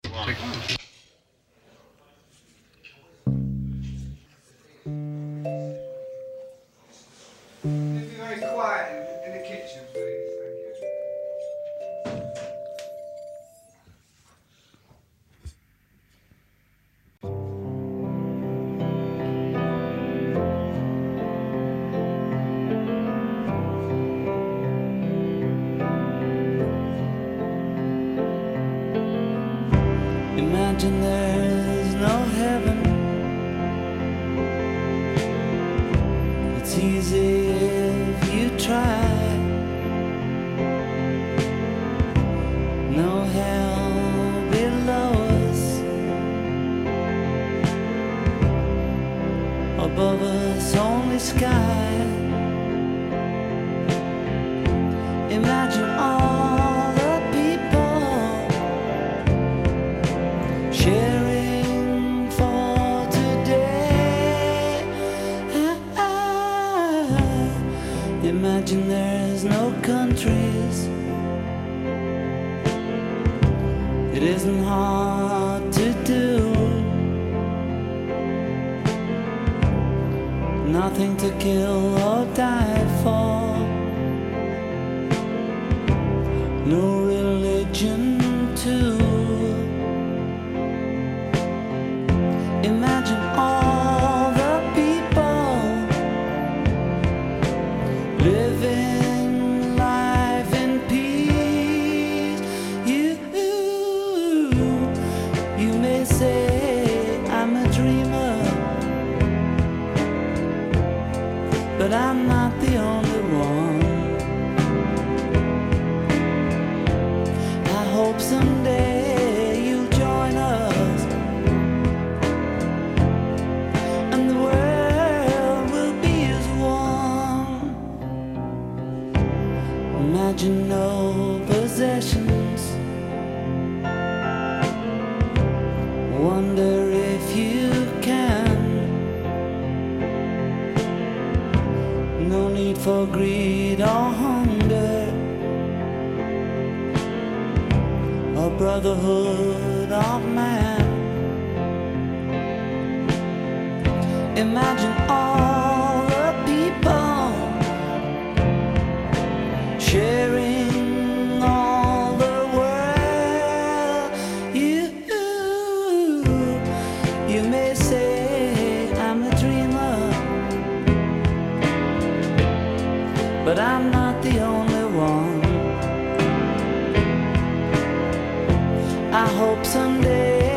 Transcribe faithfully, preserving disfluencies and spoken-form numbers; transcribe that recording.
Take one. Be very quiet in the kitchen, please. Thank you. Imagine there's no heaven. It's easy if you try. No hell below us. Above us only sky. Imagine all the people sharing for today. Imagine there's no countries. It isn't hard to do. Nothing to kill or die for. No religion too. Imagine all the people living life in peace. You, you may say I'm a dreamer, but I'm not the only one. I hope someday you'll join us, and the world will be as one. Imagine no possessions. Wonder if you can. No need for greed or hunger, a brotherhood of man. Imagine all the people sharing all the world. You, you may say I'm a dreamer, but I'm not the only one. I hope someday